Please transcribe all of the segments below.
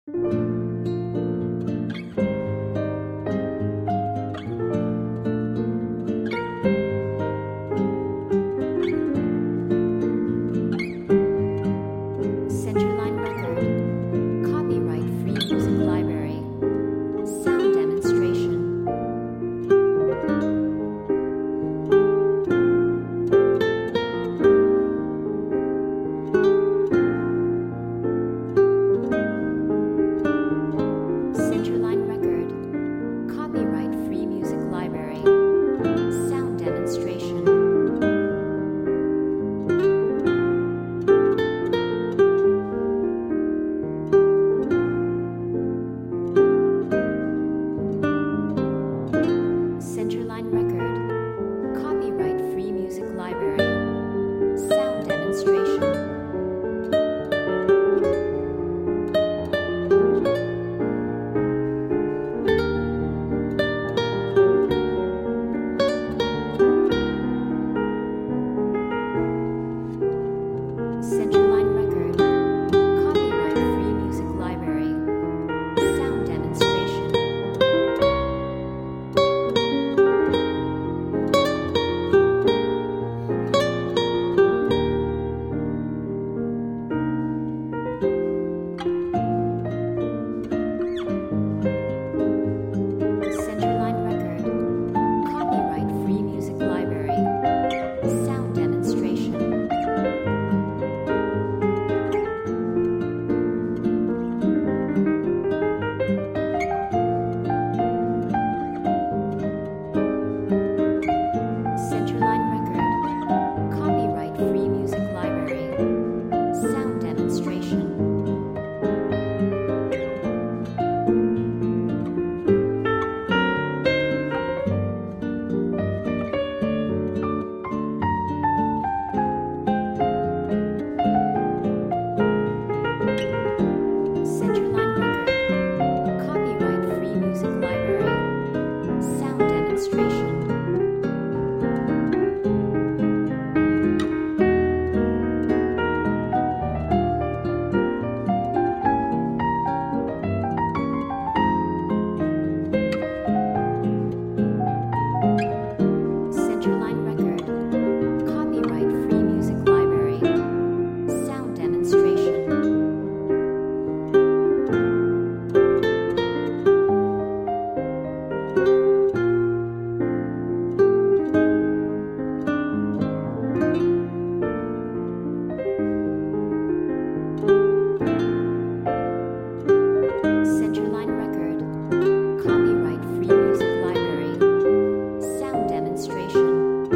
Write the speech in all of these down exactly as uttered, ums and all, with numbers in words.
Centerline Record. Copyright Free Music Library. Sound demonstration. Centerline Record. Copyright Free Music Library. Sound demonstration. Centerline Record. Copyright Free Music Library. Sound demonstration. Centerline Record. Copyright Free Music Library. Sound demonstration. Centerline Record. Copyright Free Music Library. Sound demonstration. Centerline Record. Copyright Free Music Library. Sound demonstration. Centerline Record. Copyright Free Music Library. Sound demonstration. Centerline Record. Copyright Free Music Library. Sound demonstration. Centerline Record. Copyright Free Music Library. Sound demonstration.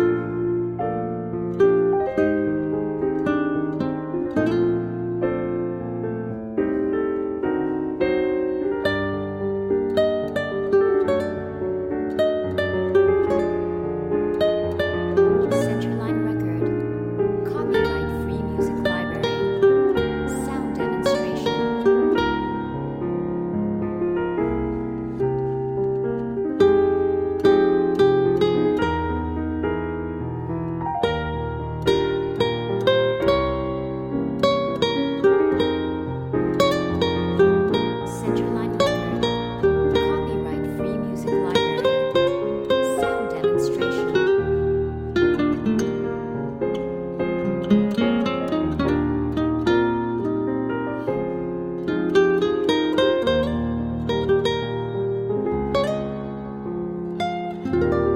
Centerline Record. Copyright Free Music Library. Sound demonstration. Centerline Record. Copyright Free Music Library. Sound demonstration. Thank you.